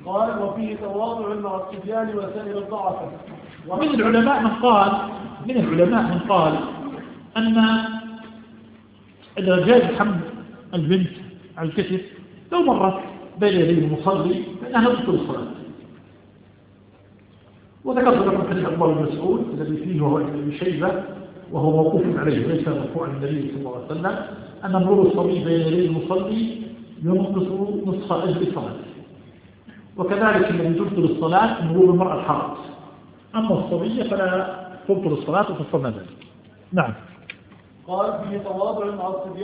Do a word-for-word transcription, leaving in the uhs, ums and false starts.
قال وفيه تواضع مع الصبيان وسائر الضعفاء. ومن العلماء من قال من العلماء من قال أن إذا جاز حمل البنت على الكتف لو مرت بين يدي المصلي فإنها تبطل الصلاة. وذكرت لكم حديث عبد الله بن مسعود الذي فيه وهو ابن شيبة وهو موقوف عليه ليس مرفوعا عن النبي صلى الله عليه وسلم أن مرور الصبي بين يدي المصلي ينقص نصف أجر صلاته. وكذلك الذي تبطل الصلاة مرور المرأة الحائض. أما الصبية فلا تبطل الصلاة وتصلى ذلك. نعم. قال فيه تواضع مع الصبيان